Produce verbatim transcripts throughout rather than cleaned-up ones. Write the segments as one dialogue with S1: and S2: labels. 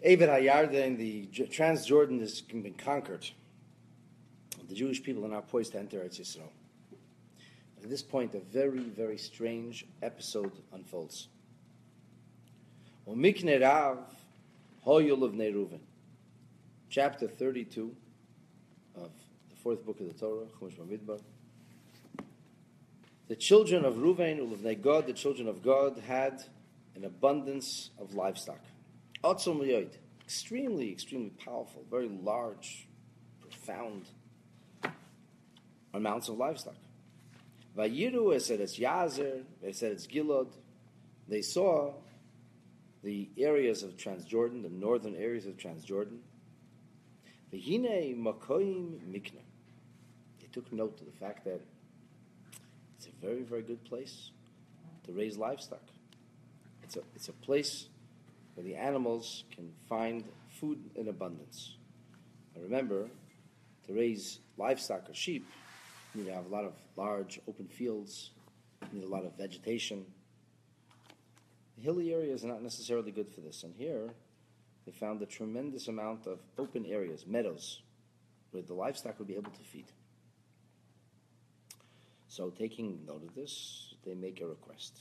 S1: Eved HaYarden, the Transjordan has been conquered. The Jewish people are now poised to enter Eretz Yisrael. At this point, a very, very strange episode unfolds. Umikne Rav Hoyul of Reuven, chapter thirty-two of the fourth book of the Torah, Chumash Bamidbar. The children of Reuven, Ulevnei God, the children of God, had an abundance of livestock. Otzom Yoid, extremely, extremely powerful, very large, profound amounts of livestock. Vayiru, it said it's Yazer, it said it's Gilad. They saw the areas of Transjordan, the northern areas of Transjordan. V'hine makoim mikne. They took note of the fact that it's a very, very good place to raise livestock. It's a, it's a place where the animals can find food in abundance. Now remember, to raise livestock or sheep, you need to have a lot of large open fields, you need a lot of vegetation. The hilly areas are not necessarily good for this. And here, they found a tremendous amount of open areas, meadows, where the livestock would be able to feed. So taking note of this, they make a request.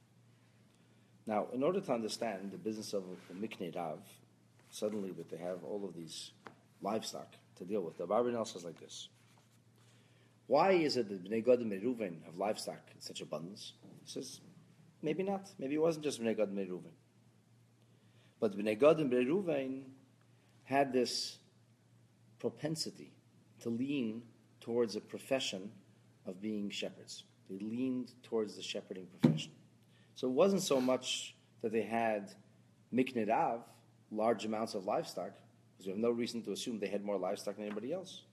S1: Now, in order to understand the business of a Miknei Rav, suddenly that they have all of these livestock to deal with, the Abarbanel says like this. Why is it that Bnei Gad and Bnei Reuven have livestock in such abundance? He says, maybe not. Maybe it wasn't just Bnei Gad and Bnei Reuven. But Bnei Gad and Bnei Reuven had this propensity to lean towards a profession of being shepherds. They leaned towards the shepherding profession. So it wasn't so much that they had Miknei Rav, large amounts of livestock, because we have no reason to assume they had more livestock than anybody else.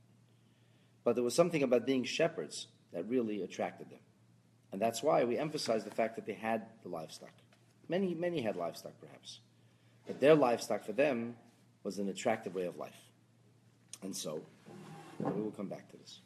S1: But there was something about being shepherds that really attracted them. And that's why we emphasize the fact that they had the livestock. Many, many had livestock, perhaps. But their livestock for them was an attractive way of life. And so, we will come back to this.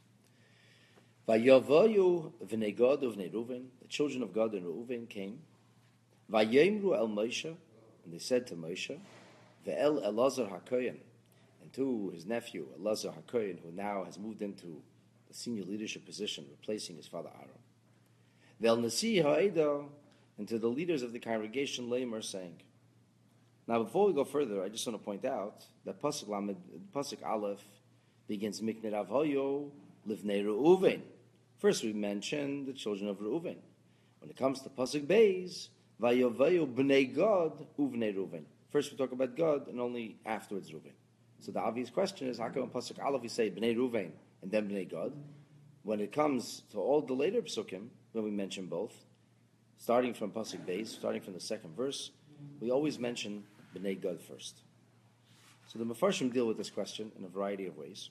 S1: Vayavoyu v'nei Gad uvnei Reuven, the children of God and Reuven came. Vayemru el Moshe, and they said to Moshe, ve'el Elazar haKohen, and to his nephew Elazar haKohen, who now has moved into the senior leadership position, replacing his father Aaron. Ve'el Nasi ha'edah, and to the leaders of the congregation, Lamer, saying. Now, before we go further, I just want to point out that Pasuk Lamed, Pasuk Aleph begins Miknei Rav Hoyo Livnei Reuven. First, we mentioned the children of Reuven. When it comes to Pasuk Beis, Vayovayu Bnei Gad Uvnei Reuven. First, we talk about God, and only afterwards Reuven. So the obvious question is, how come in Pasuk Aleph we say Bnei Reuven and then Bnei Gad? When it comes to all the later Psukim, when we mention both, starting from Pasuk Beis, starting from the second verse, we always mention Bnei Gad first. So the Mefarshim deal with this question in a variety of ways.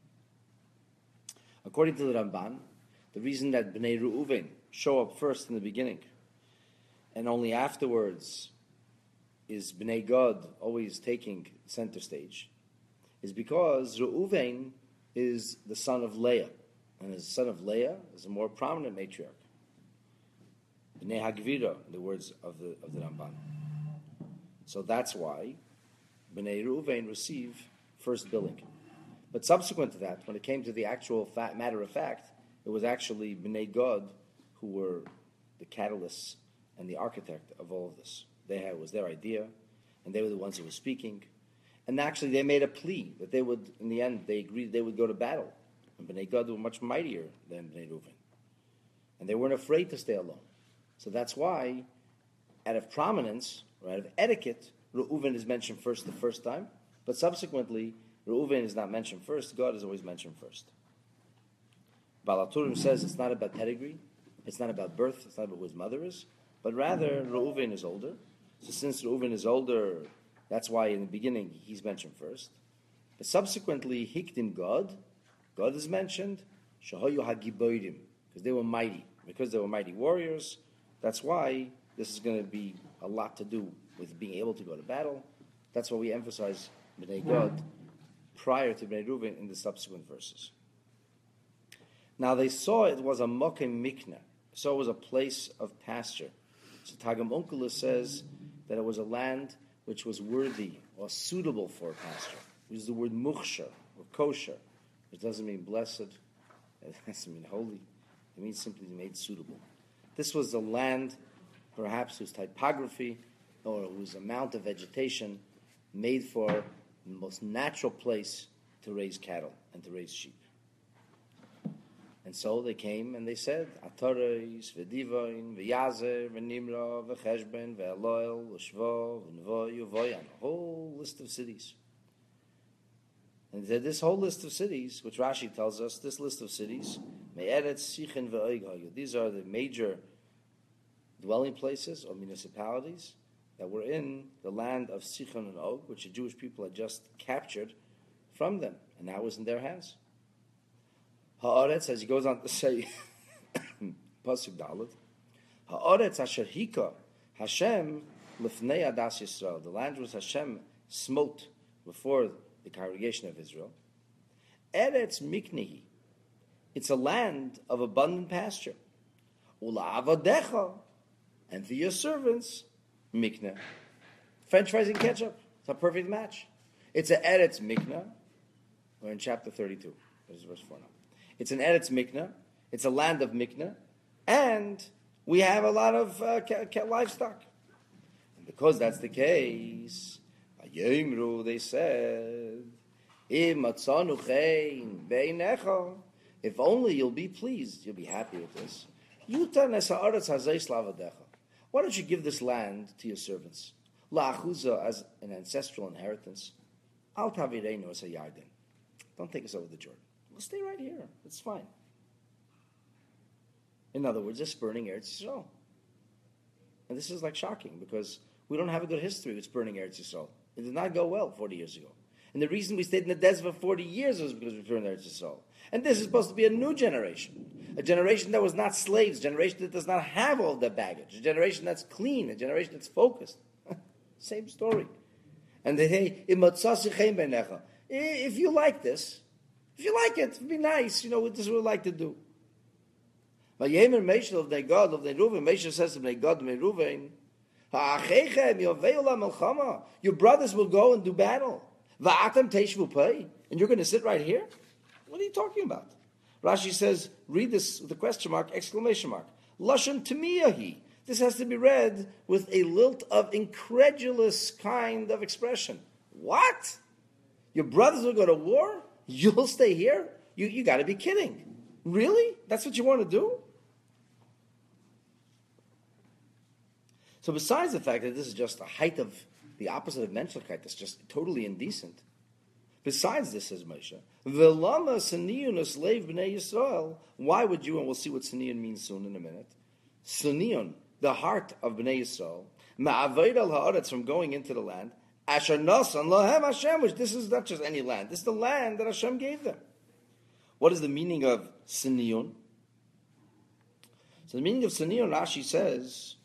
S1: According to the Ramban, the reason that Bnei Reuven show up first in the beginning, and only afterwards is Bnei Gad always taking center stage, is because Reuven is the son of Leah, and as the son of Leah is a more prominent matriarch. Bnei Hagvira, the words of the of the Ramban. So that's why Bnei Reuven receive first billing. But subsequent to that, when it came to the actual fact, matter of fact, it was actually Bnei Gad who were the catalysts and the architect of all of this. They had, it was their idea, and they were the ones who were speaking. And actually, they made a plea that they would, in the end, they agreed they would go to battle. And Bnei Gad were much mightier than Bnei Reuven. And they weren't afraid to stay alone. So that's why, out of prominence, or out of etiquette, Reuven is mentioned first the first time, but subsequently, Reuven is not mentioned first. God is always mentioned first. Baal HaTurim says it's not about pedigree, it's not about birth, it's not about who his mother is, but rather Reuven is older. So since Reuven is older, that's why in the beginning he's mentioned first. But subsequently, Hikdim God, God is mentioned, Shahoyu HaGiborim, because they were mighty. Because they were mighty warriors, that's why this is going to be a lot to do with being able to go to battle. That's why we emphasize Bnei Gad prior to Bnei Reuven in the subsequent verses. Now they saw it was a Mokem Mikna, so it was a place of pasture. So Targum Onkelos says that it was a land which was worthy or suitable for pasture. We use the word mukhshar or kosher, which doesn't mean blessed. It doesn't mean holy. It means simply made suitable. This was the land, perhaps whose typography or whose amount of vegetation made for the most natural place to raise cattle and to raise sheep. And so they came and they said, Atareis, V'divain, V'yazer, V'nimra, V'cheshben, V'eloel, V'shvo, V'nvoy, V'voyan, a whole list of cities. And this whole list of cities, which Rashi tells us, this list of cities, Me'eretz, Sichin, V'oig, these are the major dwelling places or municipalities that were in the land of Sichon and Og, which the Jewish people had just captured from them, and now was in their hands. Haaretz, as he goes on to say, Pasuk Dalet, Haaretz asher hika Hashem lifnei adas Yisrael. The land was Hashem smote before the congregation of Israel. Eretz miknehi. It's a land of abundant pasture. Ula avadecha, and for your servants, mikna. French fries and ketchup. It's a perfect match. It's a Eretz mikna. We're in chapter thirty-two. This is verse four now. It's an Eretz Mikna. It's a land of Mikna. And we have a lot of uh, ca- ca- livestock. And because that's the case, they said, if only you'll be pleased, you'll be happy with this. Why don't you give this land to your servants? La'achuza, as an ancestral inheritance. Al tavireinu as a yarden. Don't take us over the Jordan. We'll stay right here. It's fine. In other words, they're spurning Eretz Yisrael. And this is like shocking because we don't have a good history with spurning Eretz Yisrael. It did not go well forty years ago. And the reason we stayed in the desert for forty years was because we spurned Eretz Yisrael. And this is supposed to be a new generation. A generation that was not slaves. A generation that does not have all the baggage. A generation that's clean. A generation that's focused. Same story. And they say, if you like this, if you like it, it'd be nice. You know, this is what we like to do. Vayemer Meshel of God of Reuven. Meshel says to God of Reuven, your brothers will go and do battle. Va'atam teishvu pei, and you're going to sit right here? What are you talking about? Rashi says, read this with a question mark, exclamation mark. Lashon tamiyahi. This has to be read with a lilt of incredulous kind of expression. What? Your brothers will go to war? You'll stay here? You you got to be kidding. Really? That's what you want to do? So besides the fact that this is just a height of the opposite of menschlichkeit, that's just totally indecent. Besides this, says Moshe, V'lama saniyun slave b'nei Yisrael. Why would you, and we'll see what saniyun means soon in a minute, saniyun, the heart of b'nei Yisrael, ma'avoid al ha'aretz, from going into the land, Asher nasan lahem Hashem, which this is not just any land. This is the land that Hashem gave them. What is the meaning of Siniyun? So the meaning of Siniyun, Rashi says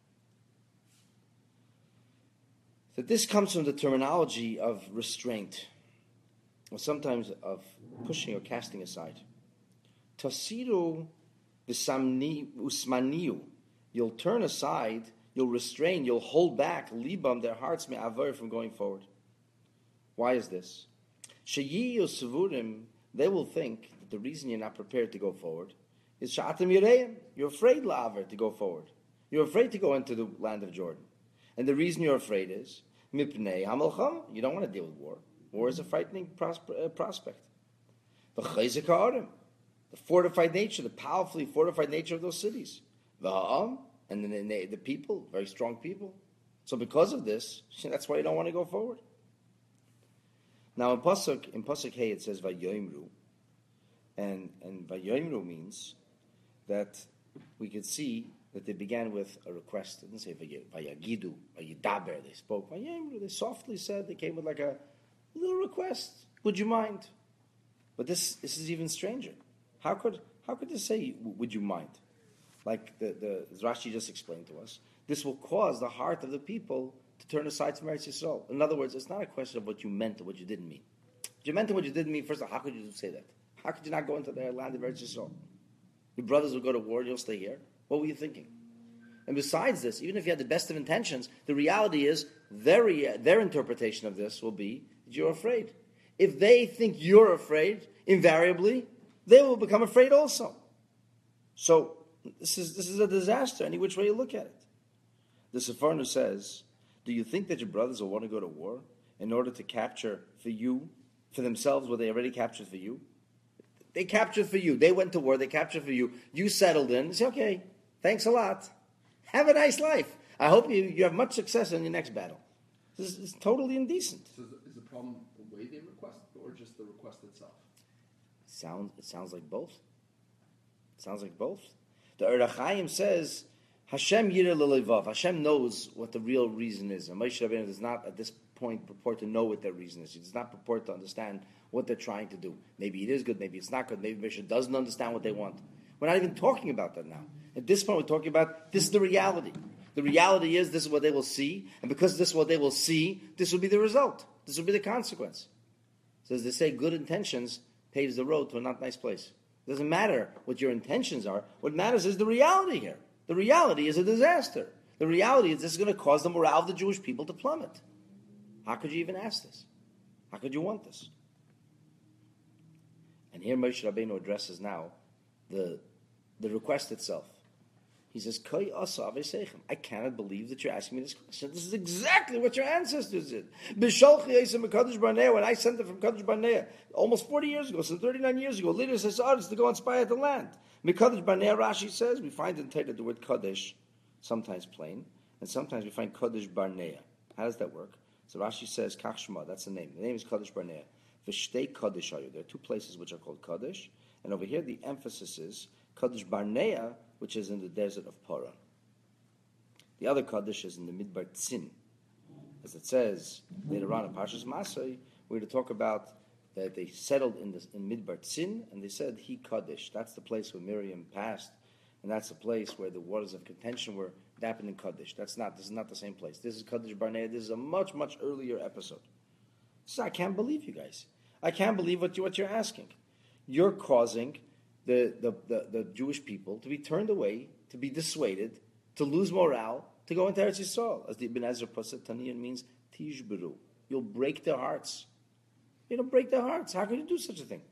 S1: that this comes from the terminology of restraint, or sometimes of pushing or casting aside. Tasiru v'samni usmaniu. You'll turn aside. You'll restrain, you'll hold back, libam, their hearts may aver from going forward. Why is this? Sheyi yosevurim, they will think that the reason you're not prepared to go forward is sha'atem yireim. You're afraid la'aver to go forward. You're afraid to go into the land of Jordan. And the reason you're afraid is mipnei hamalcham. You don't want to deal with war. War is a frightening prospe- uh, prospect. V'chayzik ha'arim, the fortified nature, the powerfully fortified nature of those cities. V'ha'am, and then the, the people, very strong people. So because of this, that's why you don't want to go forward. Now in Pasuk, in Pasuk Hey it says Vayoimru. And and Vayoimru means that we could see that they began with a request. It didn't say Vayagidu, Vayidaber, they spoke. Vayoimru, they softly said, they came with like a little request. Would you mind? But this this is even stranger. How could how could they say, would you mind? Like the, the Rashi just explained to us, this will cause the heart of the people to turn aside from Eretz Yisrael. In other words, it's not a question of what you meant or what you didn't mean. If you meant and what you didn't mean, first of all, how could you say that? How could you not go into the land of Eretz Yisrael? Your brothers will go to war, you'll stay here. What were you thinking? And besides this, even if you had the best of intentions, the reality is their, their interpretation of this will be that you're afraid. If they think you're afraid, invariably, they will become afraid also. So this is this is a disaster, any which way you look at it. The Sefarnu says, do you think that your brothers will want to go to war in order to capture for you, for themselves, what they already captured for you? They captured for you. They went to war. They captured for you. You settled in. You say, okay, thanks a lot. Have a nice life. I hope you, you have much success in your next battle. This is totally indecent.
S2: So is the problem the way they request or just the request itself?
S1: Sounds, it sounds like both. It sounds like both. The Or HaChaim says, Hashem yireh l'levav. Hashem knows what the real reason is. And Moshe Rabbeinu does not, at this point, purport to know what their reason is. He does not purport to understand what they're trying to do. Maybe it is good, maybe it's not good. Maybe Moshe doesn't understand what they want. We're not even talking about that now. At this point, we're talking about this is the reality. The reality is this is what they will see, and because this is what they will see, this will be the result. This will be the consequence. So as they say, good intentions paves the road to a not nice place. It doesn't matter what your intentions are. What matters is the reality here. The reality is a disaster. The reality is this is going to cause the morale of the Jewish people to plummet. How could you even ask this? How could you want this? And here Moshe Rabbeinu addresses now the, the request itself. He says, Koi asa avesechem. I cannot believe that you're asking me this question. This is exactly what your ancestors did. B'sholchi Yisem Kadosh Barnea, when I sent them from Kadosh Barnea, almost forty years ago, some thirty-nine years ago, leaders says to go and spy at the land. Mekadosh Barnea, Rashi says, we find in Torah the word Kadosh, sometimes plain, and sometimes we find Kadosh Barnea. How does that work? So Rashi says, Kach Shema, that's the name. The name is Kadosh Barnea. V'shtei Kadosh ayu. There are two places which are called Kadosh, and over here the emphasis is Kadosh Barnea, which is in the desert of Paran. The other Kaddish is in the Midbar Tzin. As it says later on in Parshas Masai, we're going to talk about that they settled in, this, in Midbar Tzin, and they said, He Kaddish. That's the place where Miriam passed, and that's the place where the waters of contention were. That happened in Kaddish. That's not, this is not the same place. This is Kaddish Barnea. This is a much, much earlier episode. So I can't believe you guys. I can't believe what, you, what you're asking. You're causing The, the, the, the Jewish people to be turned away, to be dissuaded, to lose morale, to go into Eretz Yisrael. As the Ibn Ezra puts it, Taniyan means tishberu. You'll break their hearts. You'll break their hearts. How can you do such a thing?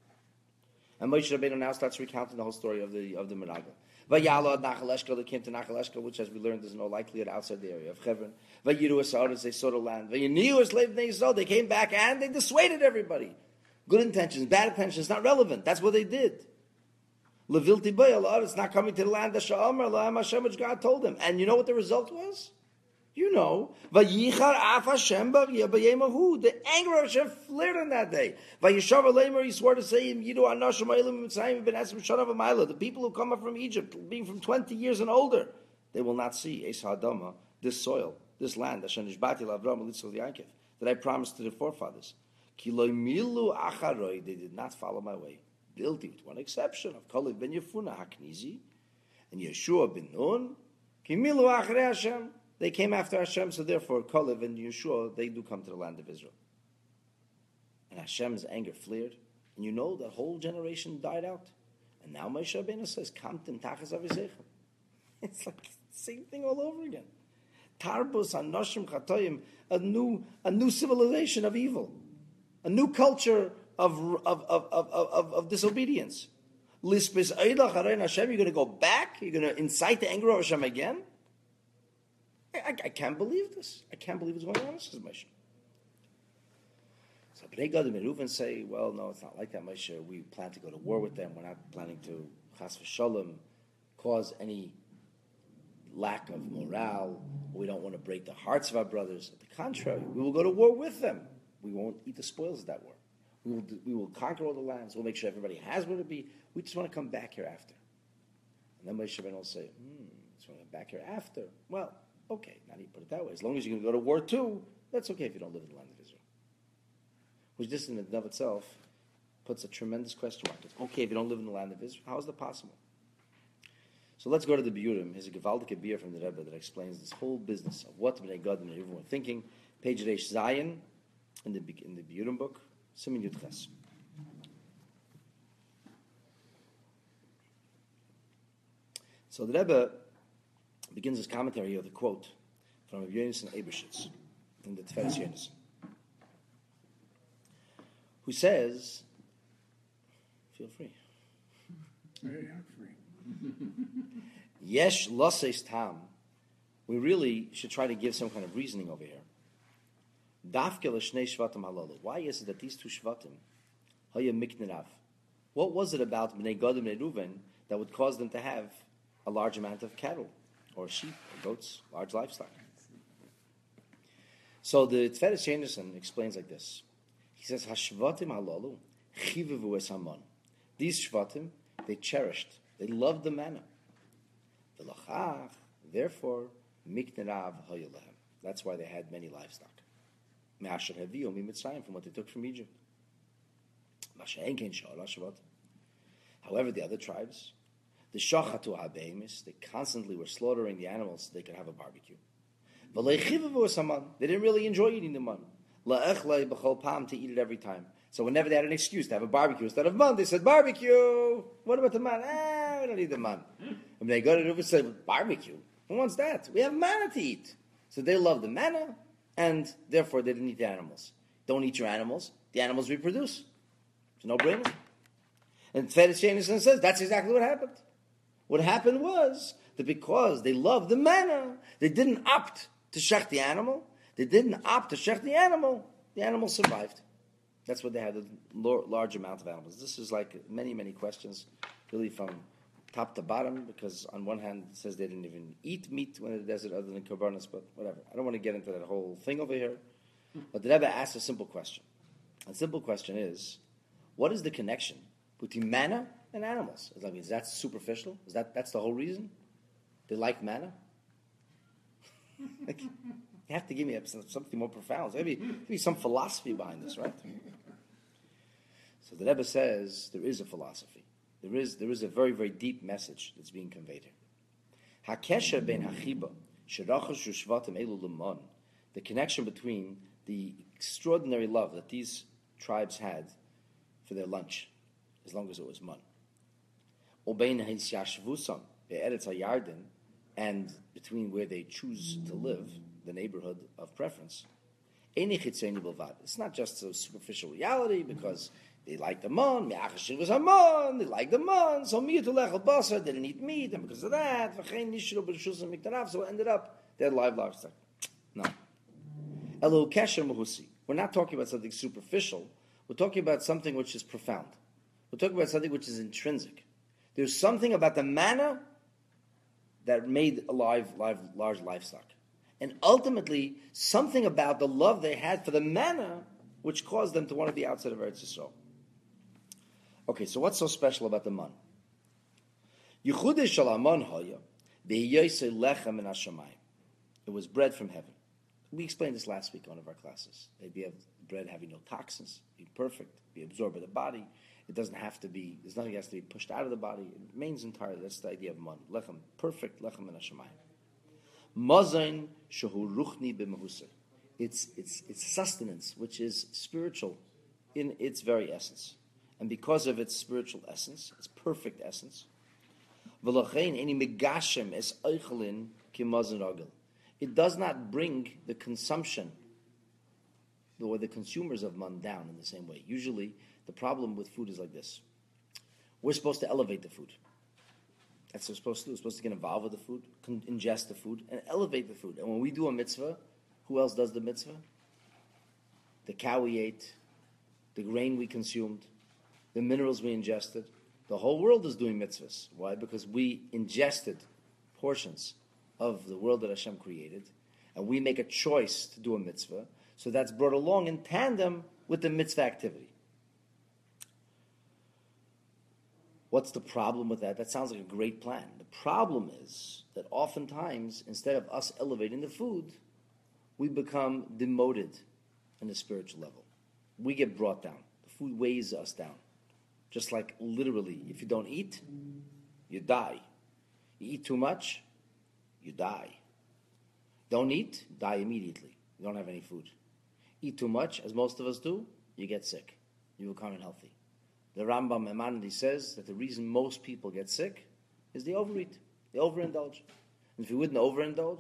S1: And Moshe Rabbeinu now starts recounting the whole story of the of the Meragel. Vayala ad Nachal Eshkol, they came to Nachal Eshkol, which, as we learned, is no likelihood outside the area of Hebron. Vayiru Asaras, they saw the land. Vayiniu Eslev Bnei Yisrael, they came back and they dissuaded everybody. Good intentions, bad intentions, not relevant. That's what they did. Levilti Bayalad, it's not coming to the land that Sha'amar, La'am Hashem, which God told him. And you know what the result was? You know. Vayichar af Hashem b'yemahu. The anger of Hashem flared on that day. Vayishav Aleimer, he swore to say, Yidu Anashim Eilim Mitzrayim ben Esim Shanav Amayla. The people who come up from Egypt, being from twenty years and older, they will not see Es Hadama, this soil, this land, Hashem Nishbati L'Avram Elitzol Yankov, that I promised to the forefathers. Ki lo milu acharoi, they did not follow my way. Guilty, with one exception of Kalev ben Yefuna Haknizi and Yeshua ben Nun. Kimilu Achrei Hashem. They came after Hashem, so therefore Kalev and Yeshua, they do come to the land of Israel. And Hashem's anger flared, and you know that whole generation died out. And now Moshe Rabbeinu says, Kamtim tachas avizechem. It's like the same thing all over again. Tarbus anoshim chatoyim, a new a new civilization of evil, a new culture Of of, of, of, of of disobedience. Lispis Eidach Harein Hashem, you're going to go back? You're going to incite the anger of Hashem again? I, I, I can't believe this. I can't believe what's going on, says Moshe. So Bnei Gad and Reuven say, well, no, it's not like that, Moshe. We plan to go to war with them. We're not planning to, chas v'shalom, cause any lack of morale. We don't want to break the hearts of our brothers. At the contrary, we will go to war with them. We won't eat the spoils of that war. We will, do, we will conquer all the lands. We'll make sure everybody has where to be. We just want to come back here after. And then Moshe Rabbeinu will say, hmm, just want to come back here after. Well, okay, now you put it that way. As long as you're going to go to war too, that's okay if you don't live in the land of Israel. Which this in and of itself puts a tremendous question mark. It's okay if you don't live in the land of Israel. How is that possible? So let's go to the Biyurim. Here's a Gevaldik beer from the Rebbe that explains this whole business of what Bnei Gad and Reuven were thinking. Page Reish Zayin in the, in the Biyurim book. Simin Yud Ches. So the Rebbe begins his commentary with a quote from Rabbi Yonason Ebershitz in the Tiferes Yonason, who says, feel free.
S3: Yeah, I'm free.
S1: Yesh loses tam. We really should try to give some kind of reasoning over here. Dafke l'shnei shvatim halalu. Why is it that these two shvatim, haya miknerav, what was it about Bnei Gad and Bnei Reuven that would cause them to have a large amount of cattle, or sheep, or goats, large livestock? So the Tiferes Yonason explains like this. He says, Hashvatim halalu chivivu es hamon. These shvatim, they cherished, they loved the manna. V'lachach, therefore, miknerav haya lehem. That's why they had many livestock. Me'asher haviu miMitzrayim, from what they took from Egypt. However, the other tribes, the shachatu habemis, they constantly were slaughtering the animals so they could have a barbecue. They didn't really enjoy eating the man. To eat it every time. So whenever they had an excuse to have a barbecue instead of man, they said barbecue. What about the man? Ah, we don't need the man. When they go to Reuven, said barbecue. Who wants that? We have manna to eat. So they loved the manna, and therefore they didn't eat the animals. Don't eat your animals. The animals reproduce. It's a no-brainer. And Tiferes Yonason says that's exactly what happened. What happened was that because they loved the manna, they didn't opt to shech the animal. They didn't opt to shech the animal. The animal survived. That's what they had, a large amount of animals. This is like many, many questions, really from top to bottom, because on one hand it says they didn't even eat meat when in the desert other than korbanos, but whatever. I don't want to get into that whole thing over here. But the Rebbe asks a simple question. The simple question is, what is the connection between manna and animals? I mean, is that superficial? Is that that's the whole reason? They like manna? Like, you have to give me something more profound. Maybe, maybe some philosophy behind this, right? So the Rebbe says there is a philosophy. There is there is a very, very deep message that's being conveyed here. Hakesha ben hachiba sherachash shvatim elu lemon. The connection between the extraordinary love that these tribes had for their lunch, as long as it was man. Ubein haisyashvusam be'eretz hayarden, and between where they choose to live, the neighborhood of preference. It's not just a superficial reality because they liked the man, me'achashin was haman, they liked the man, so miyatulech al-basar, they didn't eat meat, and because of that, so it ended up they had live livestock. No. Elo kesher mahusi. We're not talking about something superficial. We're talking about something which is profound. We're talking about something which is intrinsic. There's something about the manna that made alive live, large livestock. And ultimately, something about the love they had for the manna which caused them to want to be outside of Eretz Yisrael. Okay, so what's so special about the man? Yichudei shel haman haya be'yosei lechem min hashamayim. It was bread from heaven. We explained this last week in one of our classes. They'd be bread having no toxins, be perfect, be absorbed by the body. It doesn't have to be, there's nothing that has to be pushed out of the body. It remains entirely. That's the idea of man. Lechem, perfect lechem min hashamayim. Mazain shehu ruchni b'mehusay. It's it's it's sustenance, which is spiritual in its very essence, and because of its spiritual essence, its perfect essence, v'lachein any megashem es eichelin ki mazon ragil. It does not bring the consumption or the consumers of man down in the same way. Usually, the problem with food is like this: we're supposed to elevate the food. That's what we're supposed to do. We're supposed to get involved with the food, con- ingest the food, and elevate the food. And when we do a mitzvah, who else does the mitzvah? The cow we ate, the grain we consumed, the minerals we ingested. The whole world is doing mitzvahs. Why? Because we ingested portions of the world that Hashem created, and we make a choice to do a mitzvah, so that's brought along in tandem with the mitzvah activity. What's the problem with that? That sounds like a great plan. The problem is that oftentimes, instead of us elevating the food, we become demoted in the spiritual level. We get brought down. The food weighs us down. Just like literally, if you don't eat, you die. You eat too much, you die. Don't eat, die immediately. You don't have any food. Eat too much, as most of us do, you get sick. You become unhealthy. The Rambam Maimonides says that the reason most people get sick is they overeat. They overindulge. And if you wouldn't overindulge,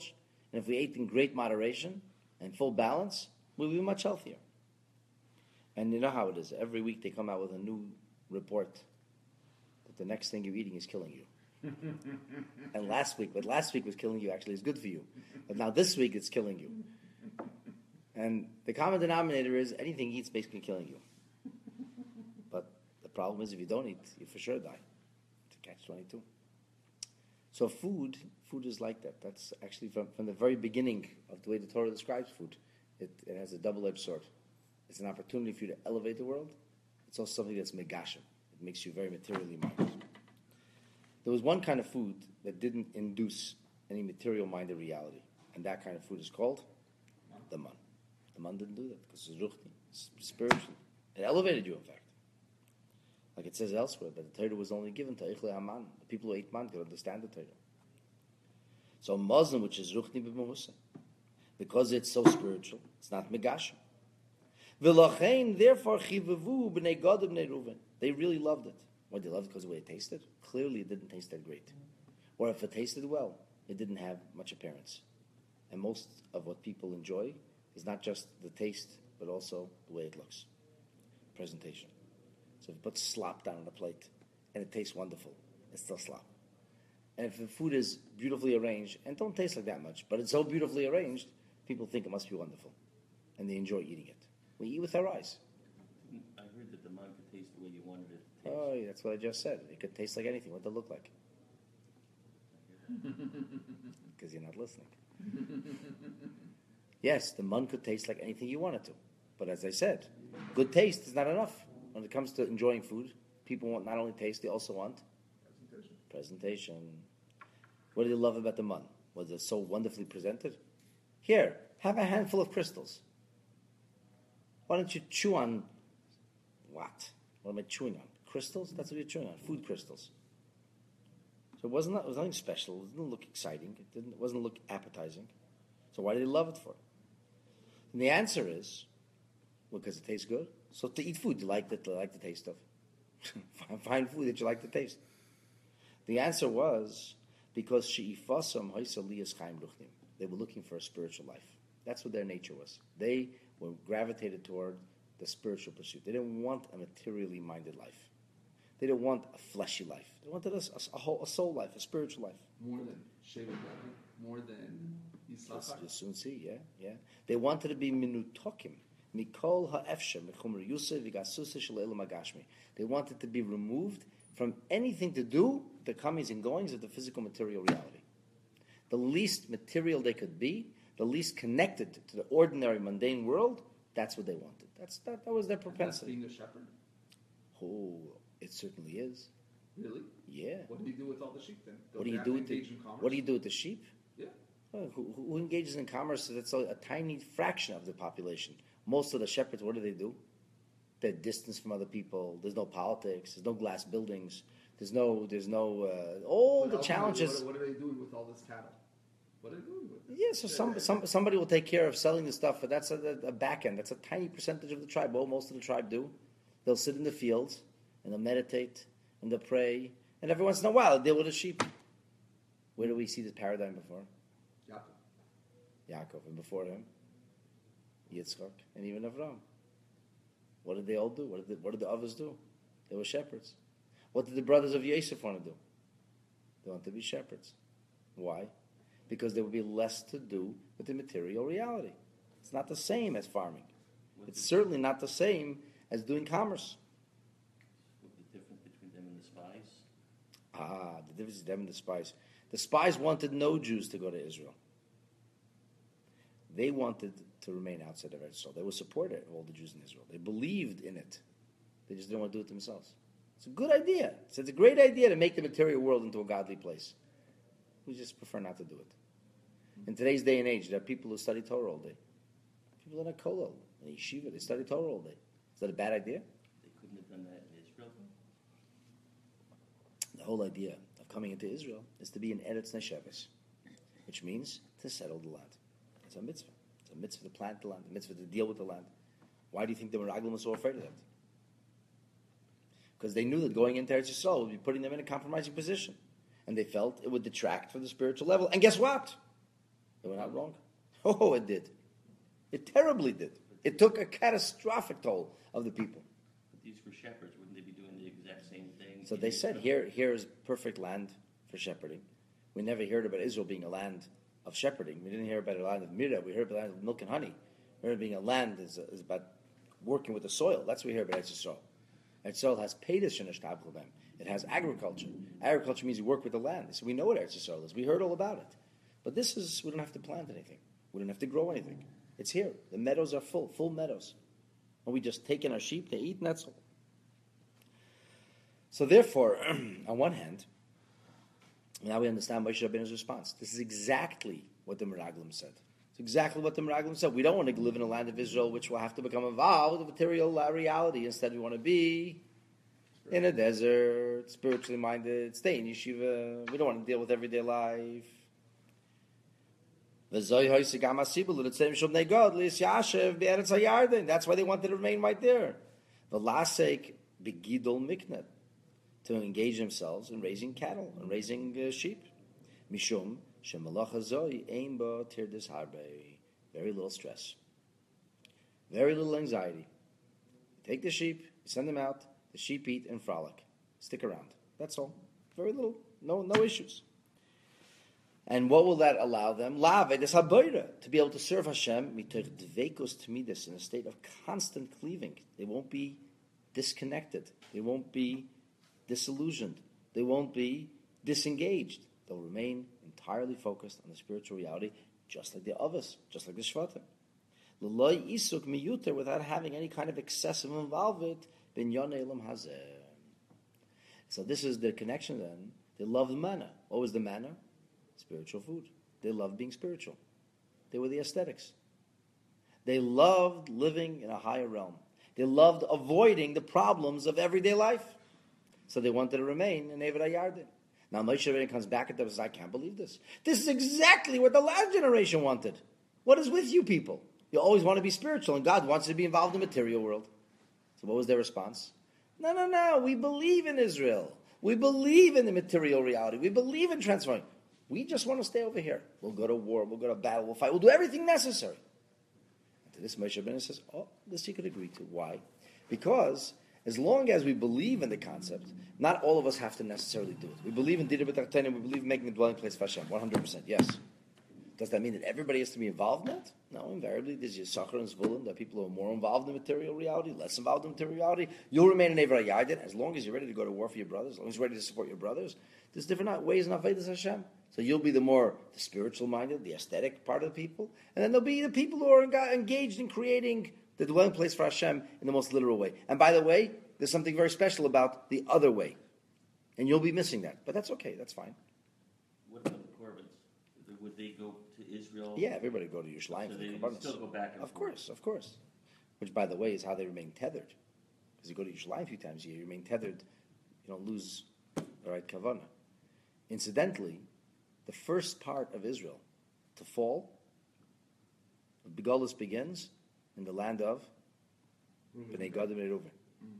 S1: And if we ate in great moderation and full balance, we'll be much healthier. And you know how it is. Every week they come out with a new report that the next thing you're eating is killing you. And last week, what last week was killing you actually is good for you. But now this week it's killing you. And the common denominator is anything you eat is basically killing you. But the problem is if you don't eat, you for sure die. It's a catch twenty-two. So food, food is like that. That's actually from, from the very beginning of the way the Torah describes food. It, it has a double-edged sword. It's an opportunity for you to elevate the world. It's also something that's megashim. It makes you very materially minded. There was one kind of food that didn't induce any material-minded reality, and that kind of food is called the man. The man didn't do that because it's ruchni, it's spiritual. It elevated you, in fact. Like it says elsewhere, that the Torah was only given to Eichle Haman. The people who ate man could understand the Torah. So a Muslim, which is ruchni b'mahusa, because it's so spiritual, it's not megashim. V'lachein, therefore, chivavu b'nei Gad b'nei Reuven. They really loved it. Why they loved it? Because of the way it tasted? Clearly, it didn't taste that great. Or if it tasted well, it didn't have much appearance. And most of what people enjoy is not just the taste, but also the way it looks. Presentation. So if you put slop down on a plate, and it tastes wonderful, it's still slop. And if the food is beautifully arranged, and don't taste like that much, but it's so beautifully arranged, people think it must be wonderful. And they enjoy eating it. We eat with our eyes.
S4: I heard that the man could taste the way you wanted it to taste.
S1: Oh, yeah, that's what I just said. It could taste like anything. What does it look like? Because you're not listening. Yes, the mun could taste like anything you want it to. But as I said, good taste is not enough. When it comes to enjoying food, people want not only taste, they also want
S2: Presentation.
S1: presentation. What do they love about the mun? Was it so wonderfully presented? Here, have a handful of crystals. Why don't you chew on what? What am I chewing on? Crystals? That's what you're chewing on. Food crystals. So it wasn't it was nothing special. It didn't look exciting. It didn't it wasn't look appetizing. So why did they love it for? And the answer is, well, because it tastes good. So to eat food, you like the, like the taste of. Find food that you like the taste. The answer was because she'ifasam ha'isalias chaim ruchnim. They were looking for a spiritual life. That's what their nature was. They were gravitated toward the spiritual pursuit. They didn't want a materially minded life. They didn't want a fleshy life. They wanted a, a, a, whole, a soul life, a spiritual life.
S2: More than Sheva more than
S1: You'll,
S2: Yisachar.
S1: you'll soon see, yeah, yeah. They wanted to be minutokim, mikol ha'efshem, mechumer yusef, v'gasusa shel agashmi. They wanted to be removed from anything to do with the comings and goings of the physical material reality. The least material they could be, the least connected to the ordinary mundane world, that's what they wanted. That's that, that was their
S2: And that's
S1: propensity.
S2: being a shepherd.
S1: Oh, it certainly is.
S2: Really?
S1: Yeah.
S2: What do you do with all the sheep then?
S1: What
S2: Don't
S1: do
S2: they
S1: you
S2: have
S1: do
S2: to
S1: with the
S2: engage in commerce?
S1: What do you do with the sheep?
S2: Yeah.
S1: Well, who, who engages in commerce? That's a, a tiny fraction of the population. Most of the shepherds, what do they do? They're distanced from other people. There's no politics. There's no glass buildings. There's no. There's no. Uh, all
S2: But
S1: the
S2: ultimately,
S1: challenges.
S2: What, what are they doing with all this cattle? What are they doing with it?
S1: Yeah, so some, some somebody will take care of selling the stuff, but that's a, a back end. That's a tiny percentage of the tribe. Well, most of the tribe do. They'll sit in the fields and they'll meditate and they'll pray, and every once in a while they'll deal with the sheep. Where do we see this paradigm before?
S2: Yaakov.
S1: Yaakov, and before him, Yitzchak, and even Avram. What did they all do? What did the, what did the others do? They were shepherds. What did the brothers of Yosef want to do? They wanted to be shepherds. Why? Because there would be less to do with the material reality. It's not the same as farming. It's certainly not the same as doing commerce.
S4: What's the difference between them and the spies?
S1: Ah, the difference is them and the spies. The spies wanted no Jews to go to Israel. They wanted to remain outside of Israel. They were supportive of all the Jews in Israel. They believed in it. They just didn't want to do it themselves. It's a good idea. It's a great idea to make the material world into a godly place. We just prefer not to do it. In today's day and age, there are people who study Torah all day. People in a kollel, in a yeshiva, they study Torah all day. Is that a bad idea?
S4: They couldn't have done that in Israel.
S1: The whole idea of coming into Israel is to be in Eretz Nesheves, which means to settle the land. It's a mitzvah. It's a mitzvah to plant the land, a mitzvah to deal with the land. Why do you think the Meraglim were so afraid of that? Because they knew that going into Eretz Yisrael would be putting them in a compromising position. And they felt it would detract from the spiritual level. And guess what? It They were not wrong. Oh, it did. It terribly did. It took a catastrophic toll of the people.
S4: But these were shepherds. Wouldn't they be doing the exact same thing?
S1: So
S4: in
S1: they said,
S4: Israel?
S1: here, here is perfect land for shepherding. We never heard about Israel being a land of shepherding. We didn't hear about a land of Mira. We heard about a land of milk and honey. We heard being a land is, is about working with the soil. That's what we hear about Eretz Yisrael. Eretz Yisrael has peidas shenishtabchu b'hem. It has agriculture. Agriculture means you work with the land. So we know what Eretz Yisrael is. We heard all about it. But this is, we don't have to plant anything. We don't have to grow anything. It's here. The meadows are full, full meadows. And we just take in our sheep, they eat, and that's all. So therefore, on one hand, now we understand Moshe Rabbeinu's response. This is exactly what the Meraglim said. It's exactly what the Meraglim said. We don't want to live in a land of Israel which will have to become involved with material uh, reality. Instead, we want to be in a desert, spiritually minded, stay in yeshiva. We don't want to deal with everyday life. That's why they wanted to remain right there. The lasek begidol miknet, to engage themselves in raising cattle and raising uh, sheep. Mishum shemalach hazoi ein ba tirdis harbe. Very little stress, very little anxiety. You take the sheep, you send them out. The sheep eat and frolic, stick around. That's all. Very little, no, no issues. And what will that allow them? To be able to serve Hashem in a state of constant cleaving. They won't be disconnected. They won't be disillusioned. They won't be disengaged. They'll remain entirely focused on the spiritual reality, just like the Avos, just like the Shvatim. Without having any kind of excessive involvement. So this is the connection then. They love the manna. What was the manna? Spiritual food. They loved being spiritual. They were the aesthetics. They loved living in a higher realm. They loved avoiding the problems of everyday life. So they wanted to remain in Eved HaYarden. Now Moshe Rabbeinu comes back at them and says, I can't believe this. This is exactly what the last generation wanted. What is with you people? You always want to be spiritual, and God wants you to be involved in the material world. So what was their response? No, no, no. We believe in Israel. We believe in the material reality. We believe in transforming. We just want to stay over here. We'll go to war. We'll go to battle. We'll fight. We'll do everything necessary. And to this, Moshe Rabbeinu says, oh, this you could agree to. Why? Because as long as we believe in the concept, not all of us have to necessarily do it. We believe in Dira B'Tachtonim. We believe in making a dwelling place for Hashem. one hundred percent. Yes. Does that mean that everybody has to be involved in it? No, invariably. There's Yisachar and Zvulun. There are people who are more involved in material reality, less involved in material reality. You'll remain in Eved HaYarden as long as you're ready to go to war for your brothers, as long as you're ready to support your brothers. There's different ways in Avodas Hashem. So you'll be the more the spiritual-minded, the aesthetic part of the people. And then there'll be the people who are engaged in creating the dwelling place for Hashem in the most literal way. And by the way, there's something very special about the other way. And you'll be missing that. But that's okay. That's fine.
S4: What about the Korvans? Would they go to Israel?
S1: Yeah, everybody would go to Yerushalayim
S4: So
S1: for
S4: they
S1: the
S4: would
S1: Korbanos.
S4: still go back and
S1: Of
S4: forth.
S1: course, of course. Which, by the way, is how they remain tethered. Because you go to Yerushalayim a few times a year, you remain tethered. You don't lose the right kavanah. Incidentally, the first part of Israel to fall, the Begolus begins in the land of Bnei Gad and Bnei Reuven.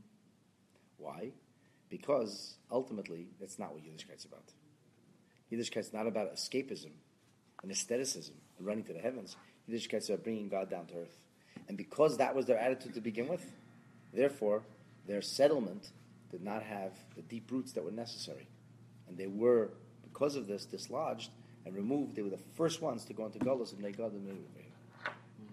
S1: Why? Because ultimately, that's not what Yiddishkeit's about. Yiddishkeit's not about escapism and aestheticism and running to the heavens. Yiddishkeit's about bringing God down to earth. And because that was their attitude to begin with, therefore, their settlement did not have the deep roots that were necessary. And they were, because of this, dislodged and removed. They were the first ones to go into Golus and Bnei Gad and Bnei Reuven.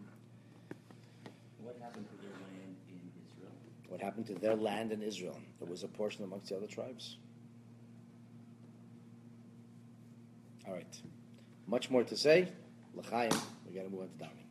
S4: What happened to their land in Israel?
S1: What happened to their land in Israel? There was a portion amongst the other tribes. All right. Much more to say. L'chaim. We got to move on to Dami.